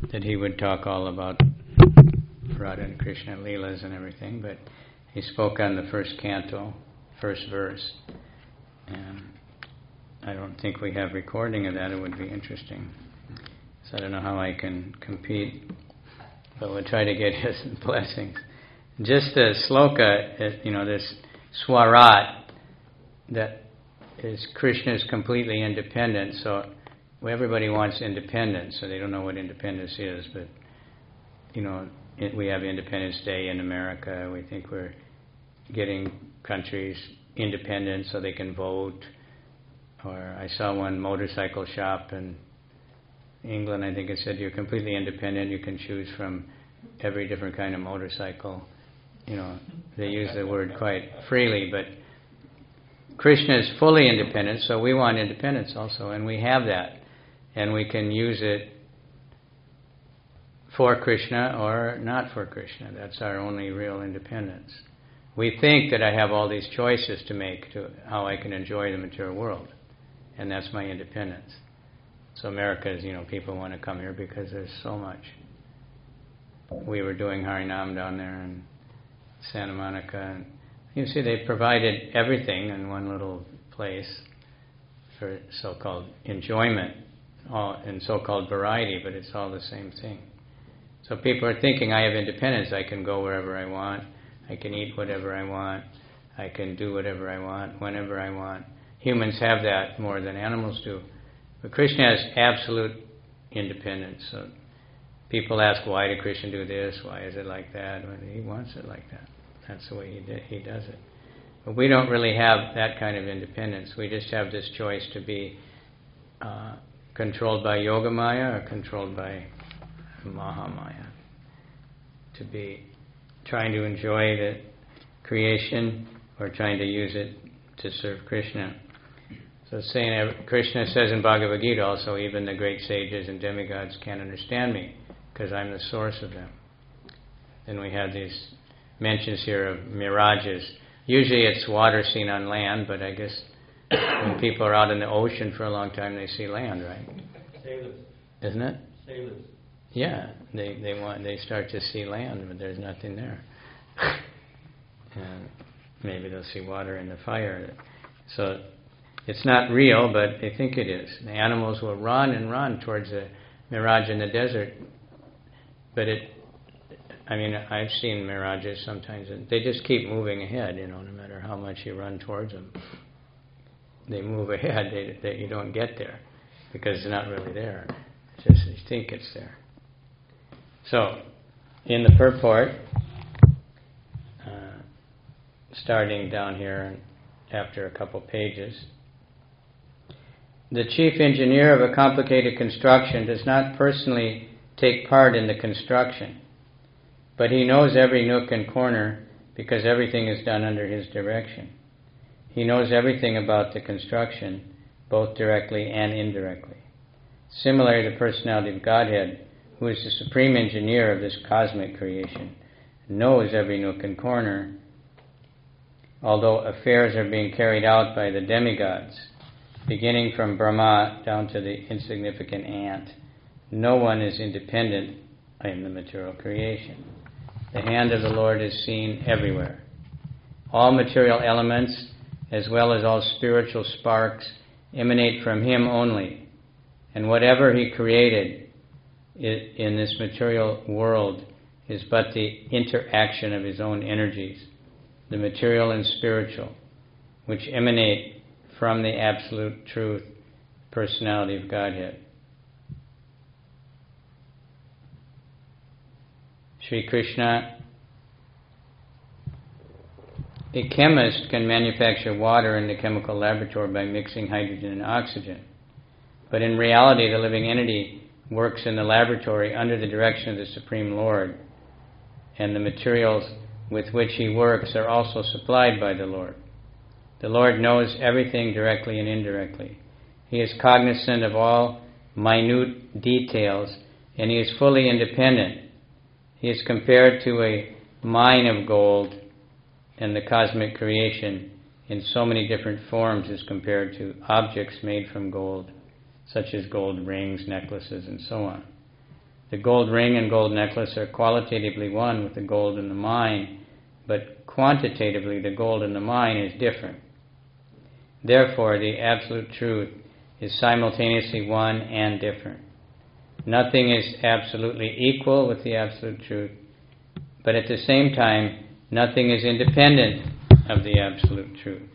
that he would talk all about Radha and Krishna Leelas and everything, but he spoke on the first canto, first verse, and I don't think we have recording of that. It would be interesting. So I don't know how I can compete, but we'll try to get his blessings. Just the sloka, this swarat, that is Krishna's completely independent, so everybody wants independence, so they don't know what independence is, but, we have Independence Day in America. We think we're getting countries independent so they can vote. Or I saw one motorcycle shop in England, I think it said, you're completely independent, you can choose from every different kind of motorcycle. They use the word quite freely, but Krishna is fully independent, so we want independence also, and we have that. And we can use it for Krishna or not for Krishna. That's our only real independence. We think that I have all these choices to make to how I can enjoy the material world, and that's my independence. So America is, people want to come here because there's so much. We were doing Harinam down there in Santa Monica, and you see they provided everything in one little place for so-called enjoyment and so-called variety, but it's all the same thing. So people are thinking, I have independence, I can go wherever I want, I can eat whatever I want, I can do whatever I want, whenever I want. Humans have that more than animals do. But Krishna has absolute independence. So people ask, why did Krishna do this? Why is it like that? Well, he wants it like that. That's the way he does it. But we don't really have that kind of independence. We just have this choice to be controlled by Yogamaya or controlled by Mahamaya. To be trying to enjoy the creation or trying to use it to serve Krishna. So Krishna says in Bhagavad Gita also, even the great sages and demigods can't understand me because I'm the source of them. Then we have these mentions here of mirages. Usually it's water seen on land, but I guess when people are out in the ocean for a long time, they see land, right? Sailors. Isn't it? Sailors. Yeah, they start to see land, but there's nothing there. And maybe they'll see water in the fire. So it's not real, but they think it is. The animals will run and run towards the mirage in the desert. But I've seen mirages sometimes, and they just keep moving ahead, no matter how much you run towards them. They move ahead, you don't get there, because it's not really there. It's just you think it's there. So, in the purport, starting down here after a couple pages, the chief engineer of a complicated construction does not personally take part in the construction, but he knows every nook and corner because everything is done under his direction. He knows everything about the construction, both directly and indirectly. Similarly, the personality of Godhead, who is the supreme engineer of this cosmic creation, knows every nook and corner, although affairs are being carried out by the demigods, beginning from Brahma down to the insignificant ant. No one is independent in the material creation. The hand of the Lord is seen everywhere. All material elements, as well as all spiritual sparks, emanate from Him only. And whatever He created in this material world is but the interaction of His own energies, the material and spiritual, which emanate from the absolute truth, personality of Godhead. Sri Krishna, a chemist can manufacture water in the chemical laboratory by mixing hydrogen and oxygen. But in reality, the living entity works in the laboratory under the direction of the Supreme Lord, and the materials with which he works are also supplied by the Lord. The Lord knows everything directly and indirectly. He is cognizant of all minute details, and he is fully independent. He is compared to a mine of gold, and the cosmic creation in so many different forms is compared to objects made from gold, such as gold rings, necklaces, and so on. The gold ring and gold necklace are qualitatively one with the gold in the mine, but quantitatively the gold in the mine is different. Therefore, the absolute truth is simultaneously one and different. Nothing is absolutely equal with the absolute truth, but at the same time, nothing is independent of the absolute truth.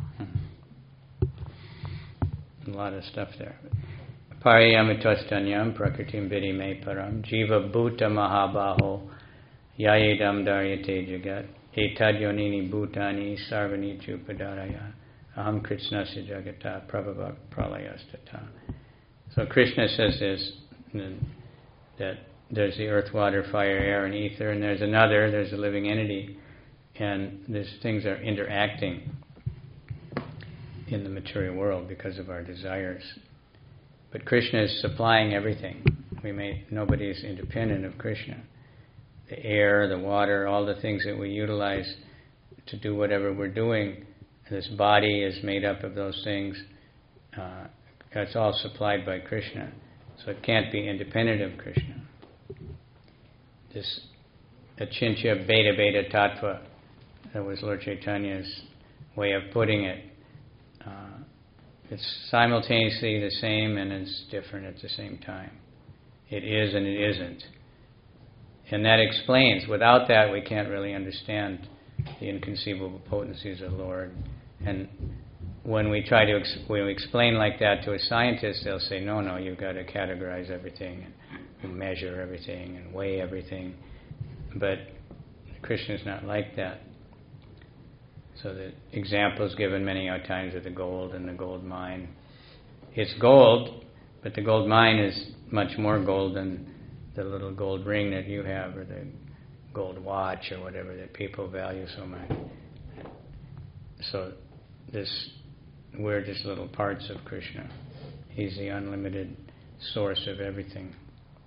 A lot of stuff there. Pariyamutastanyam prakritim vidime param jiva bhuta mahabaho yayedam daryate jagat etadyonini bhutani sarvani chupadaraya aham kritsnasya jagata prabhava pralayastata. So Krishna says this, that there's the earth, water, fire, air, and ether, and there's a living entity, and these things are interacting in the material world because of our desires. But Krishna is supplying everything. Nobody is independent of Krishna. The air, the water, all the things that we utilize to do whatever we're doing, this body is made up of those things. That's all supplied by Krishna. So it can't be independent of Krishna. This achintya beta tattva, that was Lord Chaitanya's way of putting it. It's simultaneously the same and it's different at the same time. It is and it isn't. And that explains, without that we can't really understand the inconceivable potencies of the Lord. And when we try to when we explain like that to a scientist, they'll say, no, you've got to categorize everything and measure everything and weigh everything. But Krishna is not like that. So the examples given many times of the gold and the gold mine. It's gold, but the gold mine is much more gold than the little gold ring that you have or the gold watch or whatever that people value so much. So we're just little parts of Krishna. He's the unlimited source of everything.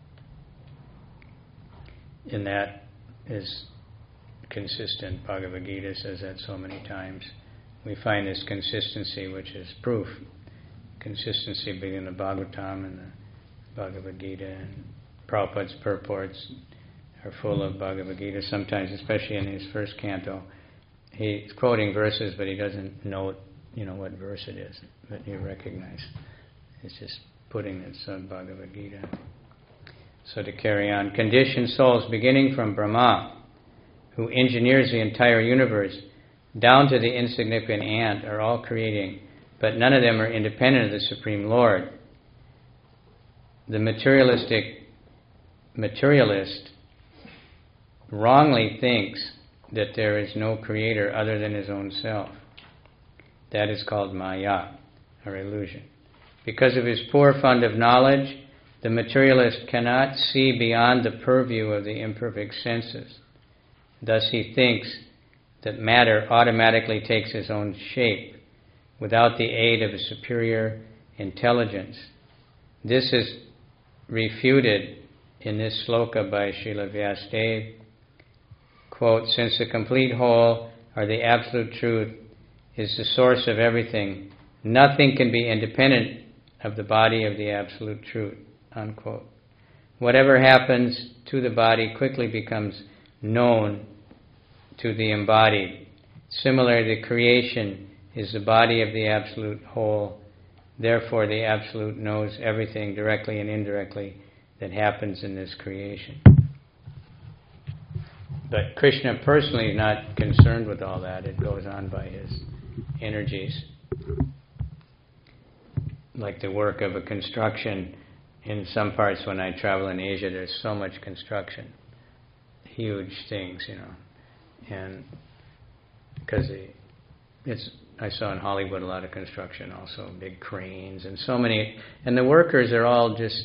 And that is consistent. Bhagavad Gita says that so many times. We find this consistency, which is proof. Consistency being in the Bhagavatam and the Bhagavad Gita, and Prabhupada's purports are full of Bhagavad Gita. Sometimes, especially in his first canto, he's quoting verses, but he doesn't know what verse it is. But you recognize it's just putting this on Bhagavad Gita. So to carry on, conditioned souls beginning from Brahma, who engineers the entire universe, down to the insignificant ant, are all creating, but none of them are independent of the Supreme Lord. The materialist wrongly thinks that there is no creator other than his own self. That is called maya, or illusion. Because of his poor fund of knowledge, the materialist cannot see beyond the purview of the imperfect senses. Thus he thinks that matter automatically takes its own shape without the aid of a superior intelligence. This is refuted in this sloka by Srila Vyasadeva. Quote, since the complete whole, or the absolute truth, is the source of everything, nothing can be independent of the body of the absolute truth. Unquote. Whatever happens to the body quickly becomes known to the embodied. Similarly, the creation is the body of the absolute whole. Therefore, the absolute knows everything directly and indirectly that happens in this creation. But Krishna personally is not concerned with all that. It goes on by his energies. Like the work of a construction, in some parts when I travel in Asia, there's so much construction. Huge things, And because I saw in Hollywood a lot of construction also, big cranes and so many, and the workers are all just,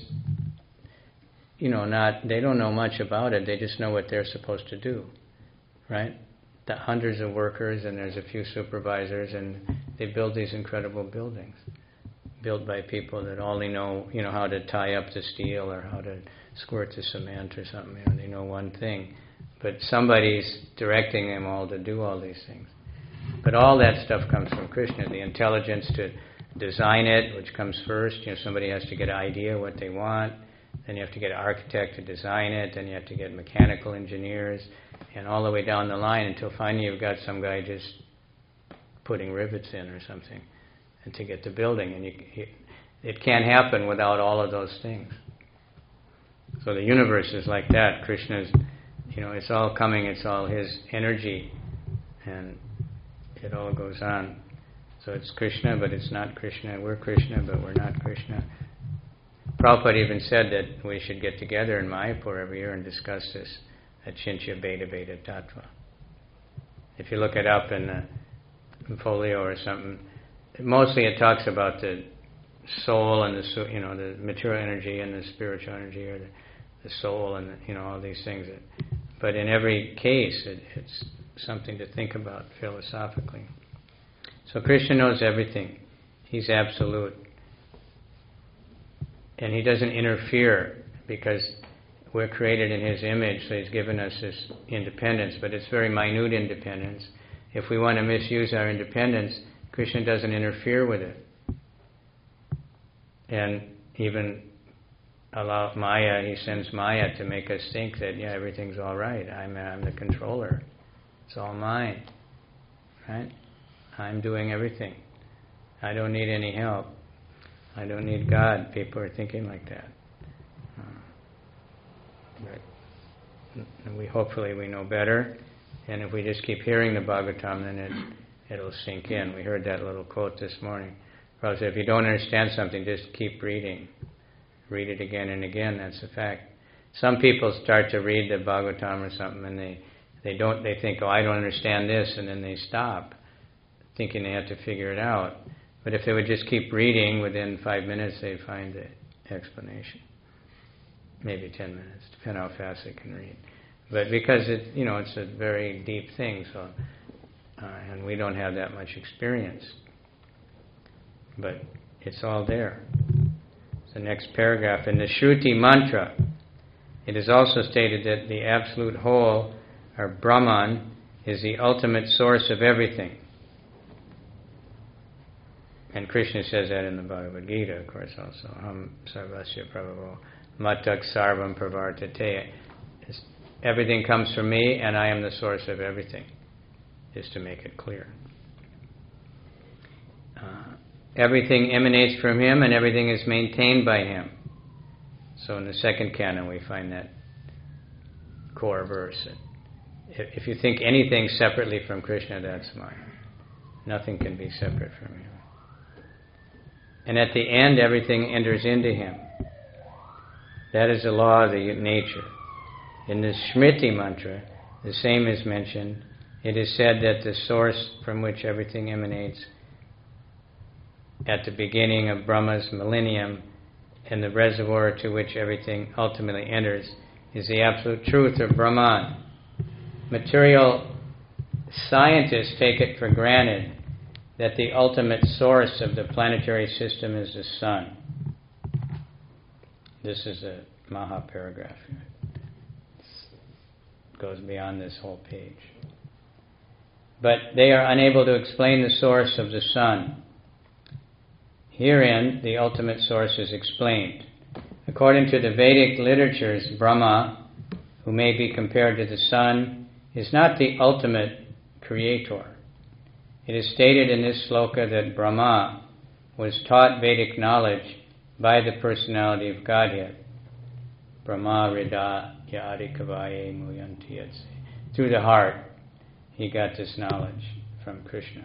they don't know much about it, they just know what they're supposed to do, right? The hundreds of workers and there's a few supervisors and they build these incredible buildings, built by people that only know, how to tie up the steel or how to squirt the cement or something, they know one thing. But somebody's directing them all to do all these things. But all that stuff comes from Krishna. The intelligence to design it, which comes first. Somebody has to get an idea what they want. then you have to get an architect to design it, then you have to get mechanical engineers, and all the way down the line until finally you've got some guy just putting rivets in or something, and to get the building. And it can't happen without all of those things. So the universe is like that. Krishna's, it's all coming, it's all his energy, and it all goes on. So it's Krishna, but it's not Krishna. We're Krishna, but we're not Krishna. Prabhupada even said that we should get together in Mayapur every year and discuss this, Achintya Bheda Bheda Tattva. If you look it up in folio or something, mostly it talks about the soul and the material energy and the spiritual energy, or the soul and all these things. But in every case, it's something to think about philosophically. So Krishna knows everything. He's absolute. And he doesn't interfere because we're created in his image, so he's given us this independence, but it's very minute independence. If we want to misuse our independence, Krishna doesn't interfere with it. And even allow Maya, he sends Maya to make us think that, everything's all right. I'm the controller. It's all mine. Right? I'm doing everything. I don't need any help. I don't need God. People are thinking like that. But hopefully we know better. And if we just keep hearing the Bhagavatam, then it'll sink in. We heard that little quote this morning. Prabhupada said, if you don't understand something, just keep reading. Read it again and again. That's a fact. Some people start to read the Bhagavatam or something, and they think, I don't understand this, and then they stop, thinking they have to figure it out. But if they would just keep reading, within 5 minutes they'd find the explanation. Maybe 10 minutes, depending how fast they can read. But because it's a very deep thing, so and we don't have that much experience. But it's all there. The next paragraph, in the Shruti mantra, it is also stated that the absolute whole, or Brahman, is the ultimate source of everything. And Krishna says that in the Bhagavad Gita, of course, also. Ham sarvasya prabhavo matak sarvam pravartate. Everything comes from me, and I am the source of everything, just to make it clear. Everything emanates from him, and everything is maintained by him. So in the second canon, we find that core verse. If you think anything separately from Krishna, that's mine. Nothing can be separate from him. And at the end, everything enters into him. That is the law of the nature. In the Smriti mantra, the same is mentioned. It is said that the source from which everything emanates at the beginning of Brahma's millennium and the reservoir to which everything ultimately enters is the absolute truth of Brahman. Material scientists take it for granted that the ultimate source of the planetary system is the sun. This is a Maha paragraph. It goes beyond this whole page. But they are unable to explain the source of the sun. Herein, the ultimate source is explained. According to the Vedic literatures, Brahma, who may be compared to the sun, is not the ultimate creator. It is stated in this sloka that Brahma was taught Vedic knowledge by the personality of Godhead. Brahma Rida Yadi Kavaye Muyanti Yatse. Through the heart, he got this knowledge from Krishna.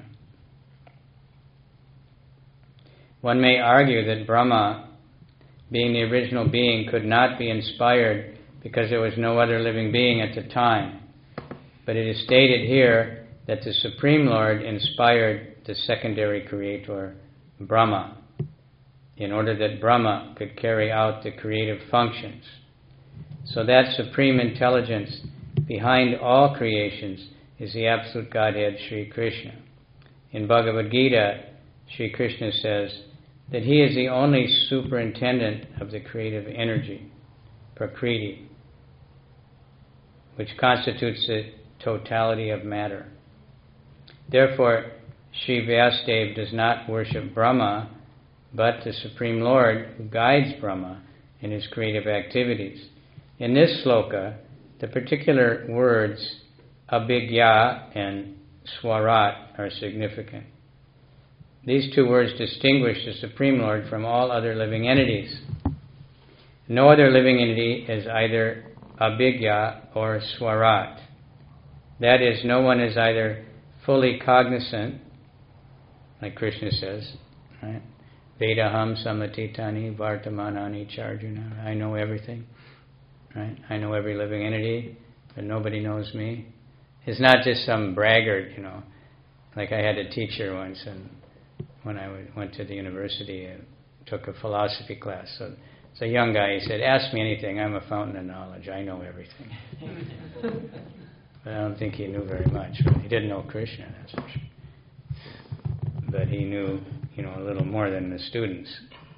One may argue that Brahma, being the original being, could not be inspired because there was no other living being at the time. But it is stated here that the Supreme Lord inspired the secondary creator, Brahma, in order that Brahma could carry out the creative functions. So that supreme intelligence behind all creations is the absolute Godhead, Sri Krishna. In Bhagavad Gita, Sri Krishna says that he is the only superintendent of the creative energy, Prakriti, which constitutes the totality of matter. Therefore, Sri Vyasadeva does not worship Brahma, but the Supreme Lord, who guides Brahma, in his creative activities. In this sloka, the particular words abhigya and swarat are significant. These two words distinguish the Supreme Lord from all other living entities. No other living entity is either abhigya or swarat. That is, no one is either fully cognizant, like Krishna says, right? Vedaham samatitani vartamanani charjuna. I know everything, right? I know every living entity, but nobody knows me. It's not just some braggart, Like I had a teacher once, and when I went to the university, I took a philosophy class. So it's a young guy. He said, "Ask me anything. I'm a fountain of knowledge. I know everything." But I don't think he knew very much. He didn't know Krishna, that's for sure. But he knew, a little more than the students.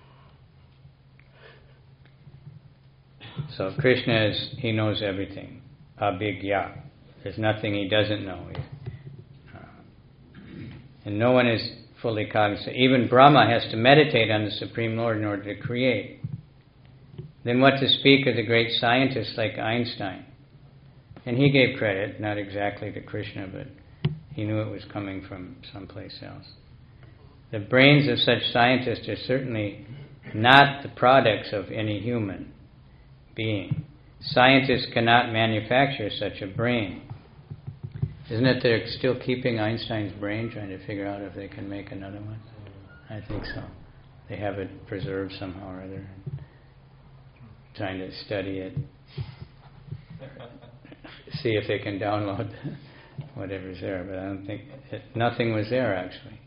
So Krishna he knows everything. Abhigya. There's nothing he doesn't know. And no one is fully cognizant. Even Brahma has to meditate on the Supreme Lord in order to create. Then what to speak of the great scientists like Einstein? And he gave credit, not exactly to Krishna, but he knew it was coming from someplace else. The brains of such scientists are certainly not the products of any human being. Scientists cannot manufacture such a brain. Isn't it they're still keeping Einstein's brain, trying to figure out if they can make another one? I think so. They have it preserved somehow or other. Trying to study it. See if they can download whatever's there. But I don't think... nothing was there, actually.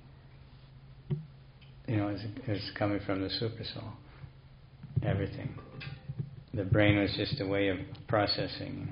It was coming from the Supersoul. Everything. The brain was just a way of processing.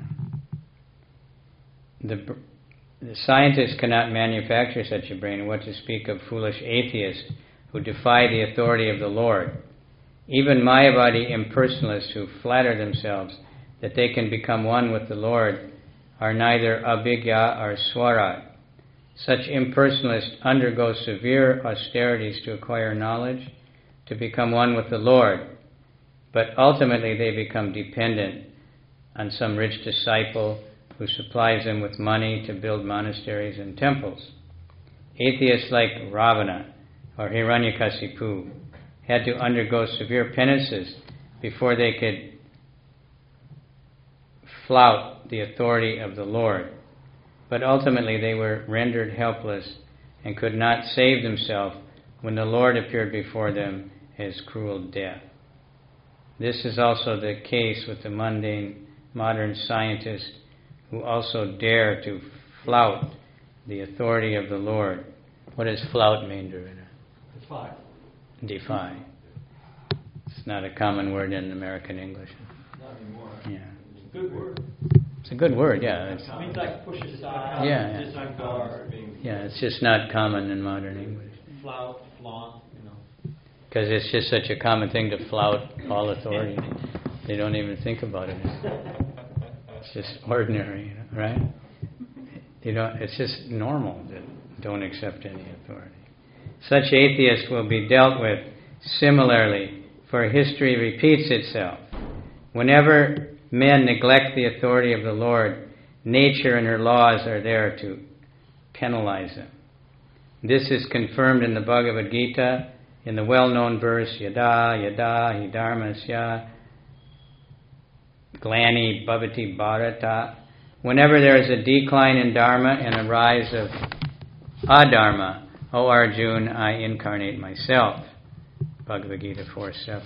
The scientists cannot manufacture such a brain, what to speak of foolish atheists who defy the authority of the Lord. Even Mayavadi impersonalists who flatter themselves that they can become one with the Lord are neither abhigya or swarat. Such impersonalists undergo severe austerities to acquire knowledge, to become one with the Lord, but ultimately they become dependent on some rich disciple who supplies them with money to build monasteries and temples. Atheists like Ravana or Hiranyakasipu had to undergo severe penances before they could flout the authority of the Lord. But ultimately they were rendered helpless and could not save themselves when the Lord appeared before them as cruel death. This is also the case with the mundane modern scientists who also dare to flout the authority of the Lord. What does flout mean, Dravida? Defy. Defy. It's not a common word in American English. Not anymore. Yeah. It's a good word. It's a good word, yeah. It means like push aside, Yeah. disregard. Yeah, it's just not common in modern English. Flout, flaunt, Because it's just such a common thing to flout all authority. They don't even think about it. It's just ordinary, right? It's just normal that don't accept any authority. Such atheists will be dealt with similarly, for history repeats itself. Whenever men neglect the authority of the Lord, nature and her laws are there to penalize them. This is confirmed in the Bhagavad Gita in the well-known verse, Yada yada hi dharmasya glani bhavati bharata. Whenever there is a decline in dharma and a rise of adharma, O Arjun, I incarnate myself. Bhagavad Gita 4:7.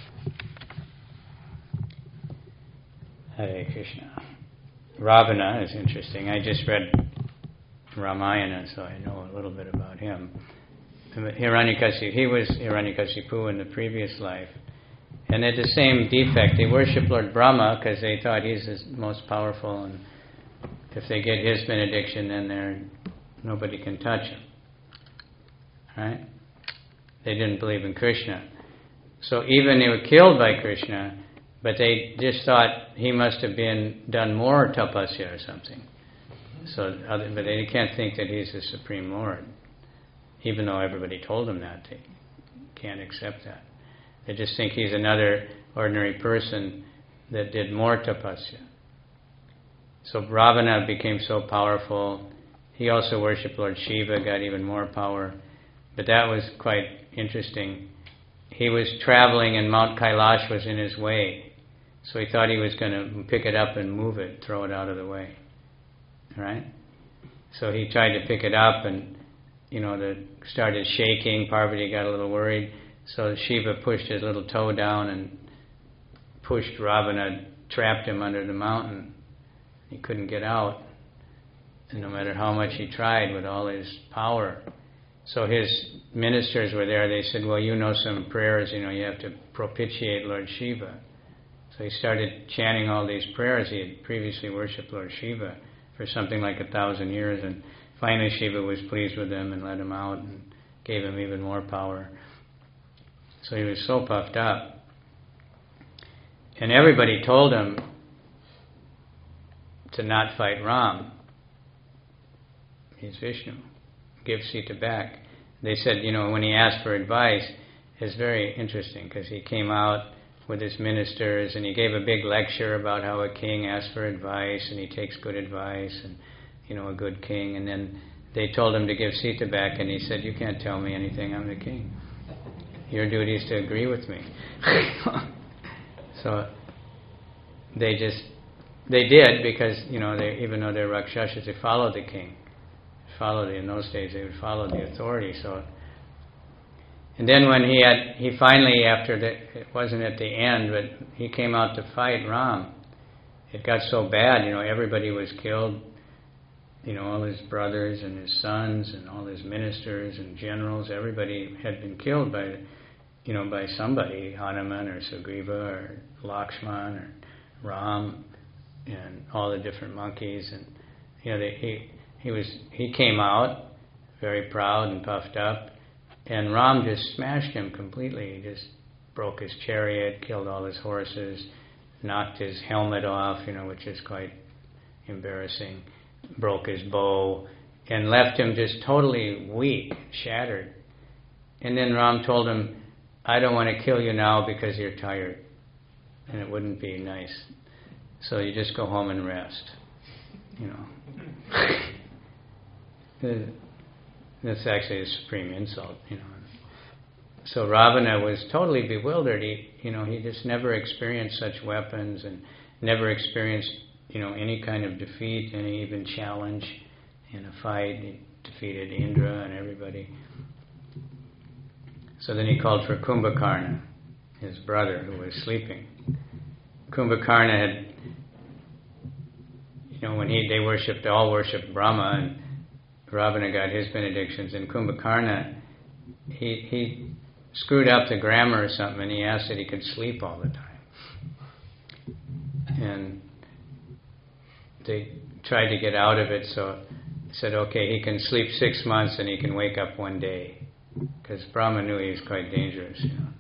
Hare Krishna. Ravana is interesting. I just read Ramayana, so I know a little bit about him. Hiranyakasipu, he was Hiranyakasipu in the previous life. And they had the same defect. They worship Lord Brahma because they thought he's the most powerful, and if they get his benediction, then nobody can touch him. Right? They didn't believe in Krishna. So even they were killed by Krishna, but they just thought he must have done more tapasya or something. But they can't think that he's the Supreme Lord. Even though everybody told them that, they can't accept that. They just think he's another ordinary person that did more tapasya. So Ravana became so powerful. He also worshipped Lord Shiva, got even more power. But that was quite interesting. He was traveling and Mount Kailash was in his way. So he thought he was going to pick it up and move it, throw it out of the way. Right? So he tried to pick it up and, started shaking. Parvati got a little worried. So Shiva pushed his little toe down and pushed Ravana, trapped him under the mountain. He couldn't get out. And no matter how much he tried with all his power. So his ministers were there. They said, well, you know some prayers, you have to propitiate Lord Shiva. So he started chanting all these prayers. He had previously worshipped Lord Shiva for something like 1,000 years. And finally Shiva was pleased with him and let him out and gave him even more power. So he was so puffed up. And everybody told him to not fight Ram. He's Vishnu. Give Sita back. They said, when he asked for advice, it's very interesting because he came out with his ministers and he gave a big lecture about how a king asks for advice and he takes good advice and, a good king. And then they told him to give Sita back and he said, you can't tell me anything, I'm the king. Your duty is to agree with me. So they did because, even though they're Rakshasas, they followed the king. In those days they would follow the authority. So, and then when he finally, it wasn't at the end, but he came out to fight Ram. It got so bad, everybody was killed. All his brothers and his sons and all his ministers and generals, everybody had been killed by somebody, Hanuman or Sugriva or Lakshman or Ram and all the different monkeys. And he came out very proud and puffed up, and Ram just smashed him completely. He just broke his chariot, killed all his horses, knocked his helmet off, which is quite embarrassing, broke his bow, and left him just totally weak, shattered. And then Ram told him, I don't want to kill you now because you're tired, and it wouldn't be nice. So you just go home and rest, That's actually a supreme insult, So Ravana was totally bewildered. He just never experienced such weapons and never experienced, any kind of defeat, any even challenge in a fight. He defeated Indra and everybody. So then he called for Kumbhakarna, his brother, who was sleeping. Kumbhakarna had, when they all worshipped Brahma, and Ravana got his benedictions, and Kumbhakarna, he screwed up the grammar or something, and he asked that he could sleep all the time. And they tried to get out of it, so said, okay, he can sleep 6 months and he can wake up one day. Because Brahma knew he was quite dangerous,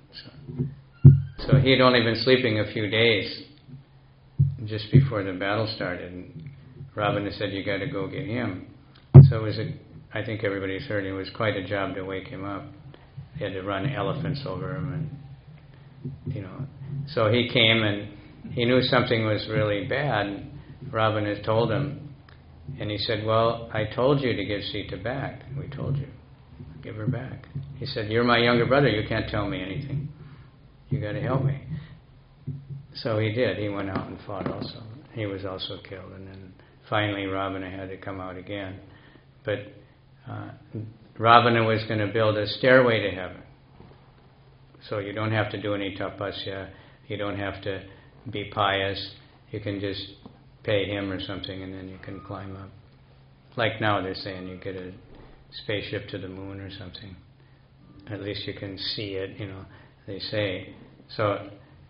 So he had only been sleeping a few days just before the battle started. And Ravana said, you got to go get him. So it was, I think everybody's heard, it was quite a job to wake him up. They had to run elephants over him, and, So he came and he knew something was really bad. Ravana told him, and he said, well, I told you to give Sita back. We told you. Give her back. He said, you're my younger brother, you can't tell me anything. You got to help me. So he did. He went out and fought also. He was also killed. And then finally Ravana had to come out again. But Ravana was going to build a stairway to heaven. So you don't have to do any tapasya. You don't have to be pious. You can just pay him or something and then you can climb up. Like now they're saying you get a spaceship to the moon or something. At least you can see it, they say. So,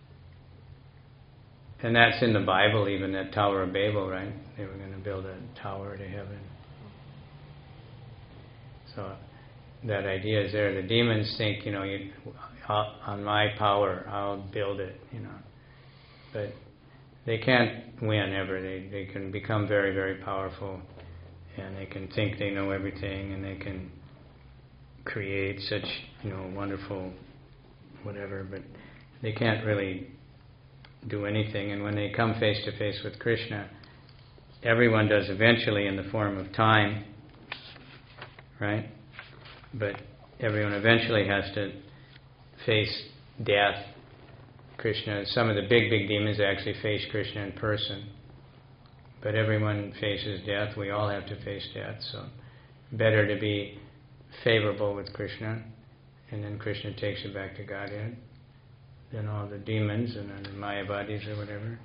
and that's in the Bible even, that Tower of Babel, right? They were going to build a tower to heaven. So that idea is there. The demons think, on my power, I'll build it, But they can't win ever. They can become very, very powerful, and they can think they know everything, and they can create such, wonderful whatever, but they can't really do anything. And when they come face to face with Krishna, everyone does eventually in the form of time, right? But everyone eventually has to face death. Krishna, some of the big demons actually face Krishna in person. But everyone faces death. We all have to face death. So better to be favorable with Krishna, and then Krishna takes you back to Godhead, than all the demons and the Mayavadis or whatever.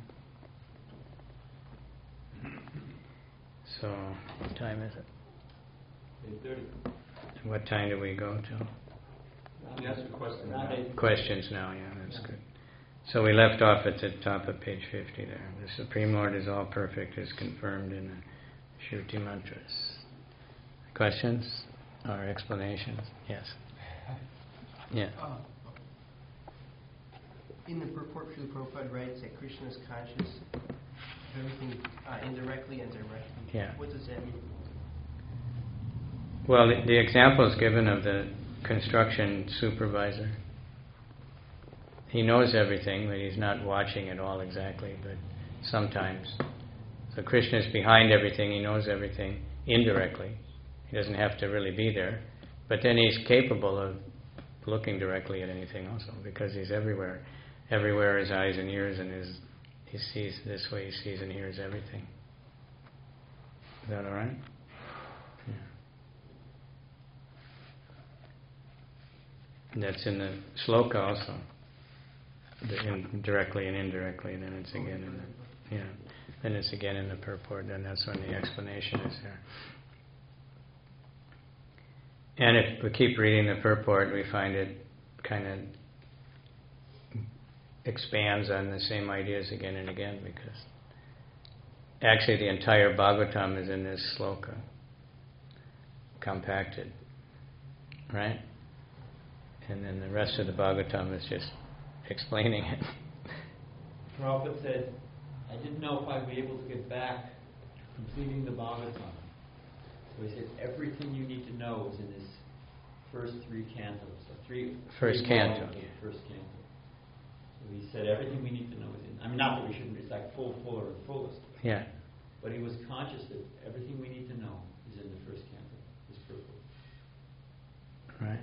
So, what time is it? 8:30. What time do we go to? Can you ask a question? Around 8. Questions now, yeah, that's good. So we left off at the top of page 50 there. The Supreme Lord is all perfect, is confirmed in the Shruti mantras. Questions or explanations? Yes. Yeah. In the purport, Srila Prabhupada writes that Krishna is conscious of everything indirectly and directly. Yeah. What does that mean? Well, the example is given of the construction supervisor. He knows everything, but he's not watching it all exactly, but sometimes. So Krishna is behind everything, he knows everything indirectly. He doesn't have to really be there. But then he's capable of looking directly at anything also, because he's everywhere. Everywhere his eyes and ears, and he sees this way, he sees and hears everything. Is that all right? Yeah. And that's in the sloka also. Directly and indirectly, and then it's again in the, then it's again in the purport, and that's when the explanation is there. And if we keep reading the purport, we find it kind of expands on the same ideas again and again, because actually the entire Bhagavatam is in this sloka, compacted, right? And then the rest of the Bhagavatam is just explaining it. Prabhupada said, I didn't know if I'd be able to get back to completing the Bhagavatam. So he said, everything you need to know is in this first 3 cantos. First canto. First canto. So he said, everything we need to know is in. I mean, not that we shouldn't recite fuller and fullest. Yeah. But he was conscious that everything we need to know is in the first canto, this purport. Right.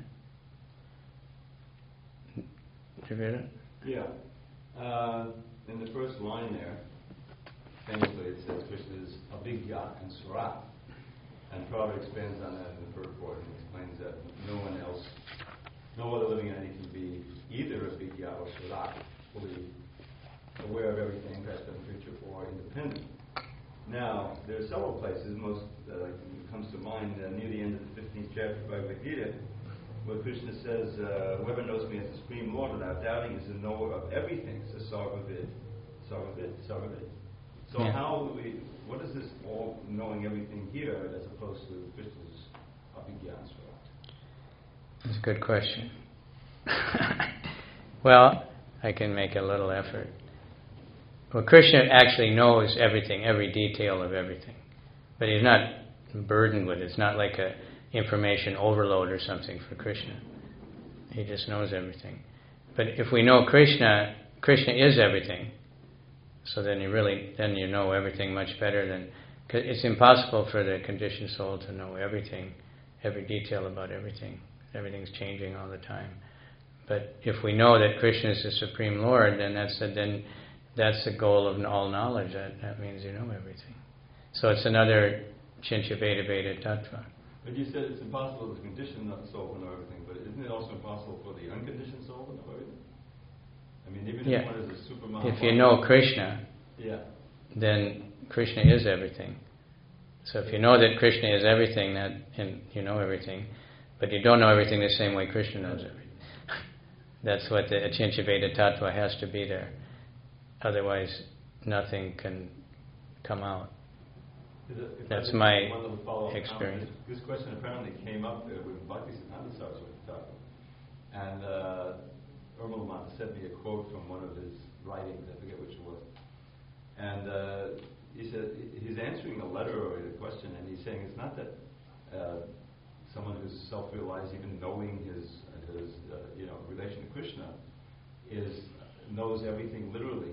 Did you read it? Yeah. In the first line there, famously it says Krishna is Abhigya and Swarat. And Prabhupada expands on that in the purport and explains that no other living entity can be either Abhigya or Swarat, fully aware of everything, past, present, future, or independent. Now, there are several places, most comes to mind near the end of the 15th chapter of Bhagavad Gita, where Krishna says, whoever knows me as the Supreme Lord without doubting is the knower of everything. So Sarvavid. So what is this all knowing everything here as opposed to Krishna's Abhigyan Swarat? That's a good question. Well, I can make a little effort. Well, Krishna actually knows everything, every detail of everything. But he's not burdened with it. It's not like a information overload or something for Krishna. He just knows everything. But if we know Krishna, Krishna is everything. So then you know everything much better than, cause it's impossible for the conditioned soul to know everything, every detail about everything. Everything's changing all the time. But if we know that Krishna is the Supreme Lord, then that's the goal of all knowledge. That means you know everything. So it's another Chincha Veda Veda Tattva. But you said it's impossible for the conditioned soul to know everything, but isn't it also impossible for the unconditioned soul to know everything? I mean, even if one is a super If you know Krishna, then Krishna is everything. So if you know that Krishna is everything, and you know everything, but you don't know everything the same way Krishna knows everything. That's what the Achincha Veda Tattva has to be there. Otherwise, nothing can come out. That's my experience. This question apparently came up with Bhaktisiddhanta Saraswati Thakur. And Urmila Mata sent me a quote from one of his writings, I forget which it was. And he said, he's answering a letter or a question, and he's saying it's not that someone who's self-realized, even knowing his relation to Krishna, knows everything literally.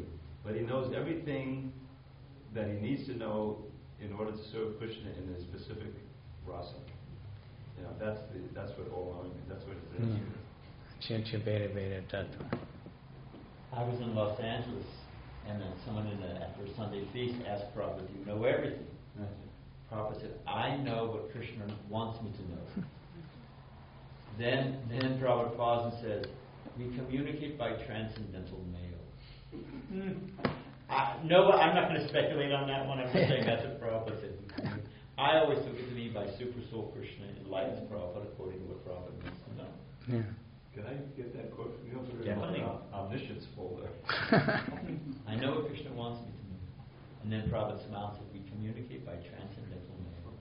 but he knows everything that he needs to know in order to serve Krishna in a specific rasa. That's what all knowing means. That's what it is. Chincha Beta Beta Tattva. I was in Los Angeles, and then someone after a Sunday feast asked Prabhupada, "Do you know everything?" Prabhupada said, "I know what Krishna wants me to know." Then Prabhupada paused and said, "We communicate by transcendental mail." No, I'm not going to speculate on that one. I'm just saying that's what Prabhupada said. I always took it to mean by Super Soul Krishna enlightens Prabhupada according to what Prabhupada needs to know. Yeah. Can I get that quote from you? Put it Definitely. in my omniscience folder. I know what Krishna wants me to know. And then Prabhupada smiles and said, "We communicate by transcendental mail."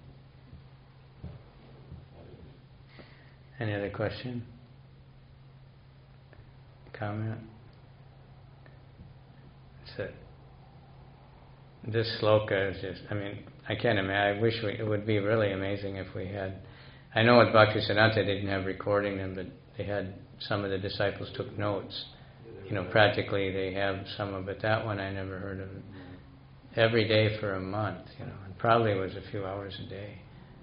Any other question? Comment? So, this sloka is just, I can't imagine, I wish it would be really amazing if we had, I know at Bhaktisiddhanta they didn't have recording them, but they had, some of the disciples took notes. Practically they have some of it. That one I never heard of. Every day for a month, and probably was a few hours a day.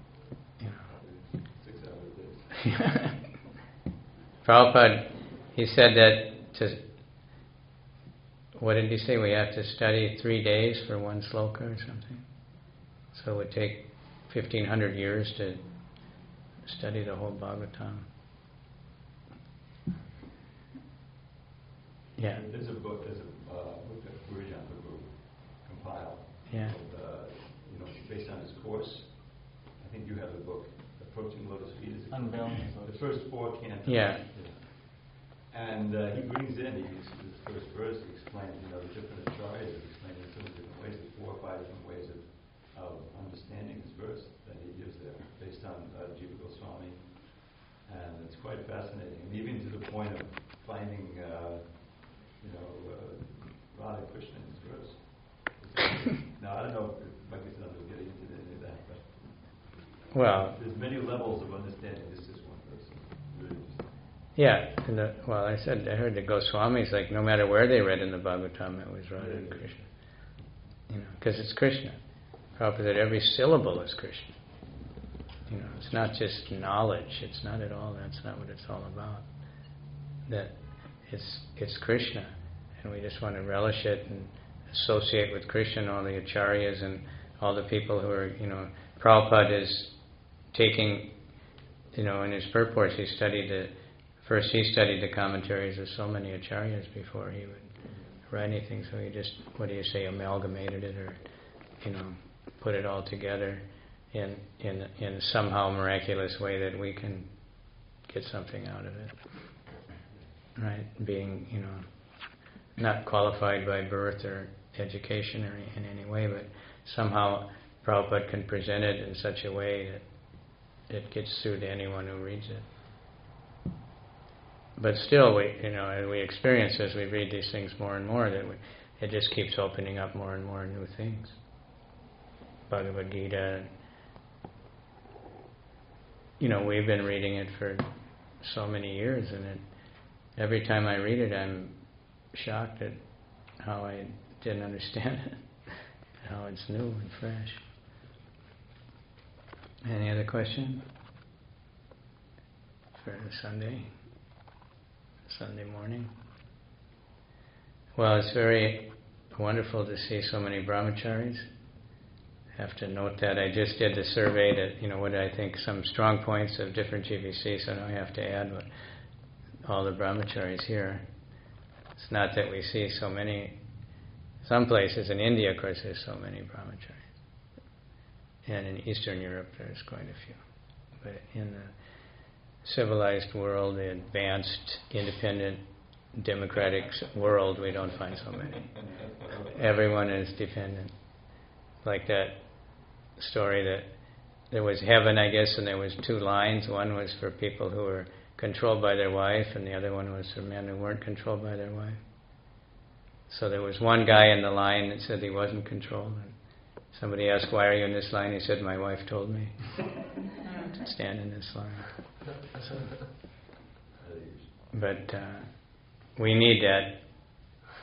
6 hours a day. Prabhupada, he said that what did he say? We have to study 3 days for one sloka or something. So it would take 1,500 years to study the whole Bhagavatam. Yeah. There's a book that Gurujan Prabhu compiled. Yeah. Based on his course. I think you have the book, Approaching Lotus Feet. The first 4 cantos. Yeah. And he brings in, his first verse, he explains, the different acharyas have explained in so many different ways, there's 4 or 5 different ways of understanding this verse that he gives there, based on Jiva Goswami. And it's quite fascinating. And even to the point of finding, Radha Krishna in this verse. Now, I don't know if Bhaktisiddhanta will get into any of that, but Well, there's many levels of understanding. This is one verse. Really interesting. Yeah. I heard the Goswamis, like, no matter where they read in the Bhagavatam, it was Radha and Krishna. Because it's Krishna. Prabhupada said every syllable is Krishna. It's not just knowledge. It's not at all. That's not what it's all about. That it's Krishna, and we just want to relish it and associate with Krishna and all the acharyas and all the people who are, Prabhupada is taking, in his purports, he studied the commentaries of so many acharyas before he would write anything. So he just, amalgamated it, or, put it all together in somehow miraculous way that we can get something out of it. Right? Being, not qualified by birth or education or in any way, but somehow Prabhupada can present it in such a way that it gets through to anyone who reads it. But still, we experience as we read these things more and more that it just keeps opening up more and more new things. Bhagavad Gita, we've been reading it for so many years, and every time I read it, I'm shocked at how I didn't understand it, how it's new and fresh. Any other question for the Sunday morning? Well, it's very wonderful to see so many brahmacharis. I have to note that I just did the survey that, what I think some strong points of different GBCs, so now I have to add all the brahmacharis here. It's not that we see so many. Some places in India, of course, there's so many brahmacharis. And in Eastern Europe, there's quite a few. But in the civilized world, the advanced, independent, democratic world, we don't find so many. Everyone is dependent. Like that story that there was heaven, I guess, and there was 2 lines. One was for people who were controlled by their wife, and the other one was for men who weren't controlled by their wife. So there was one guy in the line that said he wasn't controlled. And somebody asked, "Why are you in this line?" He said, "My wife told me to stand in this line." But we need that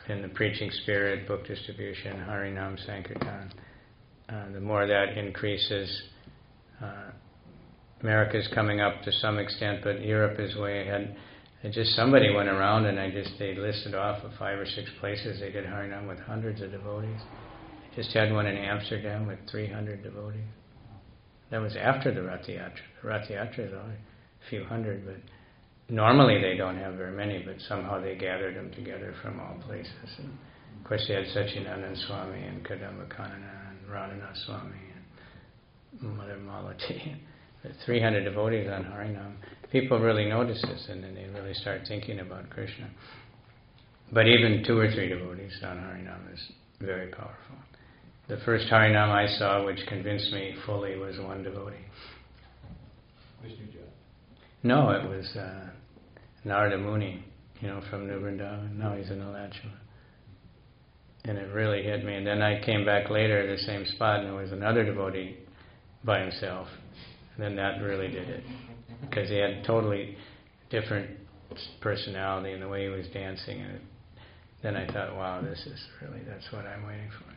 in the preaching spirit, book distribution, Harinam Sankirtan. The more that increases, America's coming up to some extent, but Europe is way ahead. And just somebody went around and they listed off of 5 or 6 places they did Harinam with hundreds of devotees. I just had one in Amsterdam with 300 devotees. That was after the Rath Yatra. The Rath Yatra is only a few hundred, but normally they don't have very many, but somehow they gathered them together from all places. And of course they had Satchidananda Swami and Kadamba Kanana and Radhanath Swami and Mother Malati. 300 devotees on Harinam. People really notice this, and then they really start thinking about Krishna. But even 2 or 3 devotees on Harinam is very powerful. The first Harinam I saw, which convinced me fully, was one devotee. Vishnuja. No, it was Narada Muni, from New Vrindavan. Now he's in Alachua. And it really hit me. And then I came back later to the same spot, and there was another devotee by himself. And then that really did it. Because he had a totally different personality in the way he was dancing. And then I thought, wow, that's what I'm waiting for.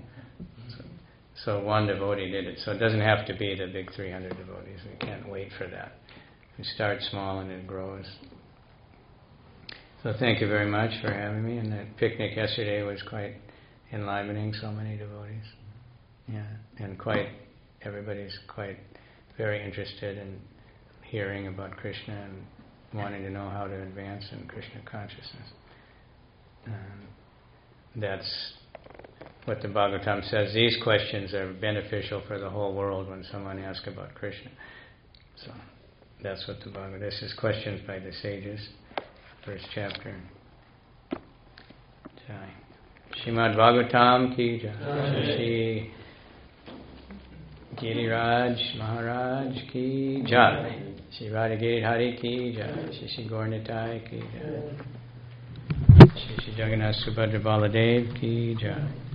So one devotee did it. So it doesn't have to be the big 300 devotees. We can't wait for that. We start small and it grows. So thank you very much for having me. And that picnic yesterday was quite enlivening, so many devotees. Yeah, and everybody's quite very interested in hearing about Krishna and wanting to know how to advance in Krishna consciousness. That's what the Bhagavatam says. These questions are beneficial for the whole world when someone asks about Krishna. So that's what the Bhagavatam. This is questions by the sages, first chapter. Jai. Srimad Bhagavatam ki jai. Shri Giriraj Maharaj ki jai. Shri Radha Hari ki jai. Shri Gaur Nitai ki jai. Shri Jagannath Subhadra Baladev ki jai.